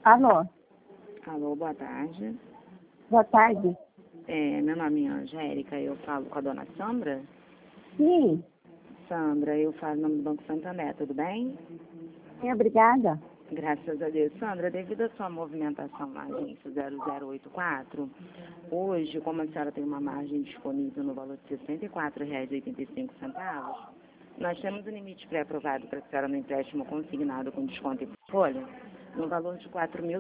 Alô, Alô, boa tarde. boa tarde. Meu nome é Angélica, eu falo com a dona Sandra. Sim, Sandra, eu falo no nome do Banco Santander, tudo bem? sim, obrigada. Graças a Deus. Sandra, devido à sua movimentação na agência 0084, hoje, como a senhora tem uma margem disponível no valor de R$ 64,85, nós temos um limite pré-aprovado para a senhora no empréstimo consignado com desconto em folha no valor de R$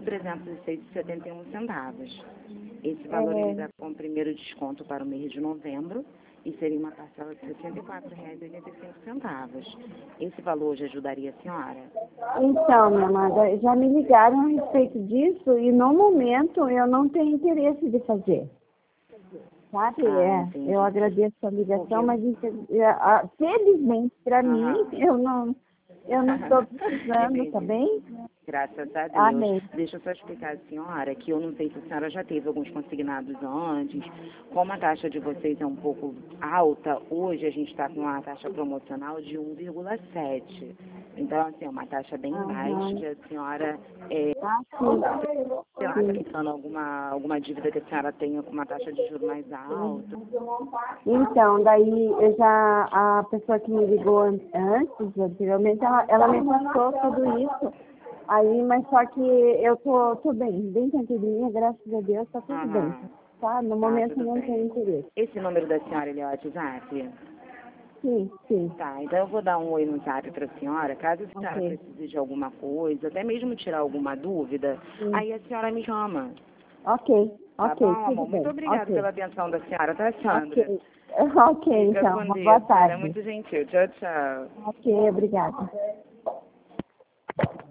4.306,71. Esse valor ele dá com o primeiro desconto para o mês de novembro e seria uma parcela de R$ 64,85. Esse valor já ajudaria a senhora? Então, minha amada, já me ligaram a respeito disso e no momento eu não tenho interesse de fazer. Sabe? Entendi. Eu agradeço a ligação, mas Porque felizmente para mim eu não estou precisando, tá Entendi. bem? Graças a Deus. Amém. Deixa eu só explicar à senhora que eu não sei se a senhora já teve alguns consignados antes. Como a taxa de vocês é um pouco alta, hoje a gente está com uma taxa promocional de 1,7. Então, assim, é uma taxa bem baixa que a senhora sei lá, está quitando alguma dívida que a senhora tenha com uma taxa de juros mais alta. Então, daí a pessoa que me ligou anteriormente, ela me passou tudo isso. Aí, mas só que eu tô bem tranquilinha, graças a Deus, tá tudo bem. Tá? No momento Tudo não bem. tenho interesse. Esse número da senhora, ele é o WhatsApp? Sim, sim. Tá, então eu vou dar um oi no zap para a senhora, caso a senhora Ok. precise de alguma coisa, até mesmo tirar alguma dúvida, Sim. aí a senhora me chama. Ok, Tá ok, bom, tudo amor? bem. Muito obrigada Ok, pela atenção da senhora, tá, Sandra? ok. Ok, Fica então, com uma Deus, boa a senhora é tarde. muito gentil. Tchau, tchau. Ok, obrigada.